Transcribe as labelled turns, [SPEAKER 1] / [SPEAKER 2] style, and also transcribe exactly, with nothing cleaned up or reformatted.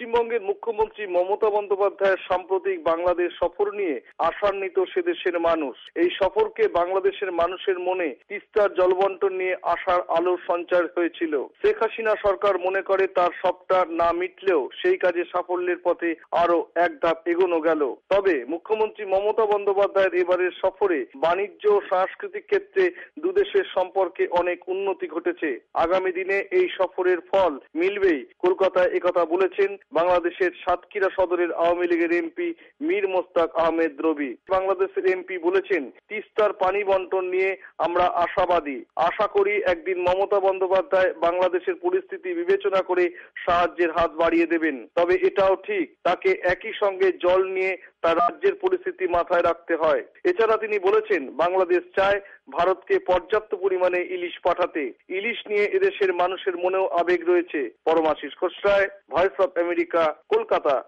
[SPEAKER 1] পশ্চিমবঙ্গের মুখ্যমন্ত্রী মমতা বন্দ্যোপাধ্যায়ের সাম্প্রতিক বাংলাদেশ সফর নিয়ে আশান্বিত সে দেশের মানুষ। এই সফরকে বাংলাদেশের মানুষের মনে তিস্তার জলবন্টন নিয়ে আশার আলোর সঞ্চার হয়েছিল। শেখ হাসিনা সরকার মনে করে তার সবটা না মিটলেও সেই কাজে সাফল্যের পথে আরো এক ধাপ এগোনো গেল। তবে মুখ্যমন্ত্রী মমতা বন্দ্যোপাধ্যায়ের এবারের সফরে বাণিজ্য ও সাংস্কৃতিক ক্ষেত্রে দুদেশের সম্পর্কে অনেক উন্নতি ঘটেছে। আগামী দিনে এই সফরের ফল মিলবেই, কলকাতায় একথা বলেছেন বাংলাদেশের সাতক্ষীরা সদরের আওয়ামী লীগের এমপি মীর মোস্তাক আহমেদ রবি। বাংলাদেশের এমপি বলেছেন, তিস্তার পানি বন্টন নিয়ে আমরা আশাবাদী। আশা করি একদিন মমতা বন্দ্যোপাধ্যায় বাংলাদেশের পরিস্থিতি বিবেচনা করে সাহায্যের হাত বাড়িয়ে দেবেন। তবে এটাও ঠিক, তাকে একই সঙ্গে জল নিয়ে তার রাজ্যের পরিস্থিতি মাথায় রাখতে হয়। এছাড়া তিনি বলেছেন, বাংলাদেশ চায় ভারতকে পর্যাপ্ত পরিমাণে ইলিশ পাঠাতে। ইলিশ নিয়ে এদেশের মানুষের মনেও আবেগ রয়েছে। Paramashis Khosray, voice of America, Kolkata.